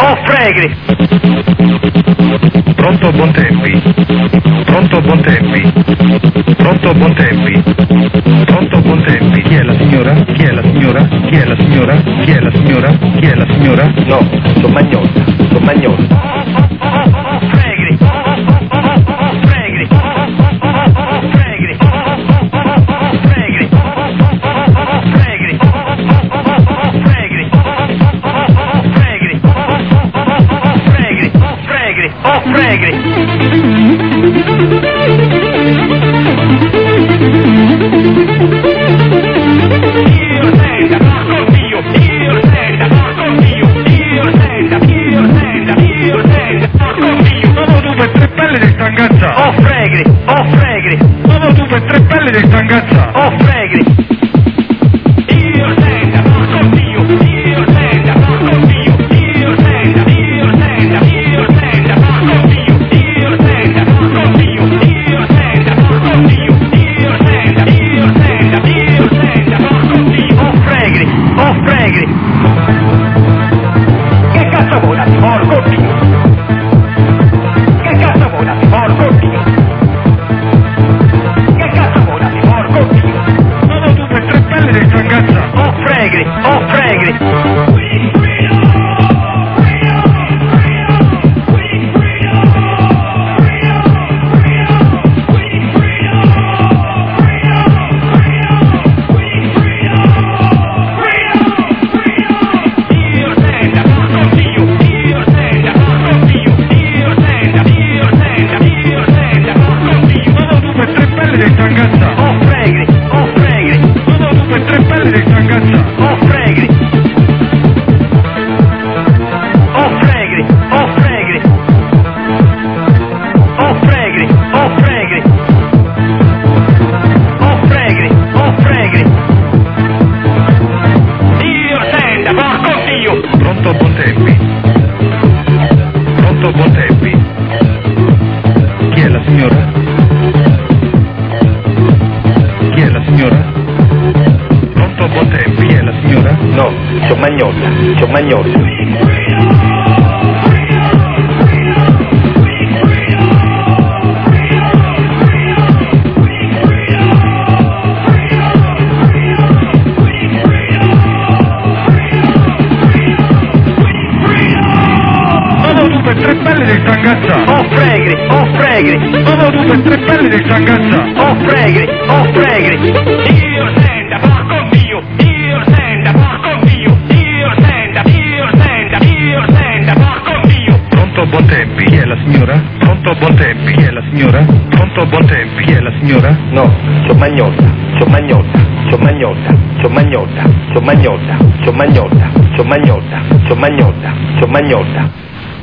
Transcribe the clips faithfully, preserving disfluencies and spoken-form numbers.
Oh, fregri! Pronto Bontempi? Pronto Bontempi? Pronto Bontempi? Pronto Bontempi? Chi è la signora? Chi è la signora? Chi è la signora? Chi è la signora? Chi è la signora? No, sono Magnotta, sono Magnotta. Fregri! Fregri! Fregri! Fregri! Fregri! Fregri! Fregri! Fregri! Fregri! Oh, fregri! Io senta, porco Dio, io senta, porco Dio, io senta, io senta, io senta, porco Dio. Sono tu per tre pelle di stangazza! Oh, fregri! Oh, fregri! Sono tu per tre pelle di stangazza! Oh, fregri! Io senta, porco Dio, io senta, porco Dio, io senta, io senta, io senta, porco Dio, io senta, porco Dio, io senta, porco Dio, io senta, io senta, io senta, porco Dio. Oh, fregri! Oh, fregri! Che cazzo vola, porco Dio? Che cazzo vola, porco Dio? Che cazzo vola, porco Dio? Sono tu per tre pelle di stangazza! Oh, fregri! Oh, fregri! Io senta, porco Dio, io senta, porco Dio, io senta, io senta, io senta, porco Dio. Sono tu per tre pelle di stangazza! Oh, fregri! Oh, fregri! Sono tu per tre pelle di stangazza! Oh, fregri! Oh, fregri! Oh, fregri! Oh, fregri! Oh, fregri! Oh, fregri! Oh, fregri! Dio senta, porco Dio! Pronto Bontempi? Pronto Bontempi? Chi è la signora? Chi è la signora? Pronto Bontempi? Chi è la signora? No, sono Magnotta, sono Magnotta. Sono tu per tre pelle di stangazza! Oh, fregri! Oh, fregri! Sono tu per tre pelle di stangazza! Oh, fregri! Oh, fregri! Io senta, porco Dio! Io senta, porco Dio! Io senta, io senta, io senta, porco Dio! Pronto Bontempi? Chi è la signora? Pronto Bontempi? Chi è la signora? Pronto Bontempi? Chi è la signora? No, sono Magnotta, sono Magnotta, sono Magnotta, sono Magnotta, sono Magnotta, sono Magnotta, sono Magnotta, sono Magnotta, sono Magnotta.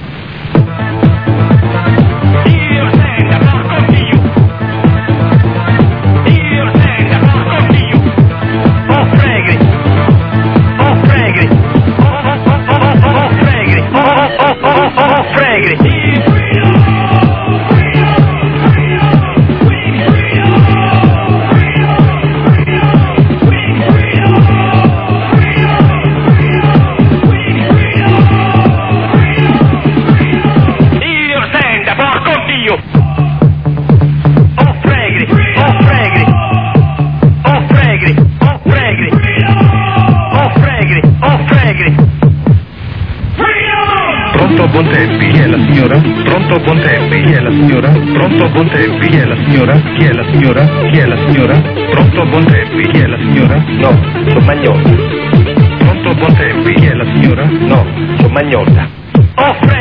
Io senta, porco Dio! Io senta, porco Dio! Oh, fregri! Oh, fregri! Oh, oh, oh, oh, oh, fregri! Oh, oh, oh, oh, oh, fregri! Io senta, porco Dio! Oh, fregri! Oh, fregri! Oh, fregri! Oh, fregri! Oh, fregri! Oh, fregri! Pronto Bontempi? Chi è la signora? Pronto Bontempi? Chi è la signora? Pronto Bontempi? Chi è la signora? Chi è la signora? Chi è la signora? Pronto Bontempi? Chi è la signora? No, sono Magnotta. Pronto Bontempi? Chi è la signora? No, sono Magnotta. Oh,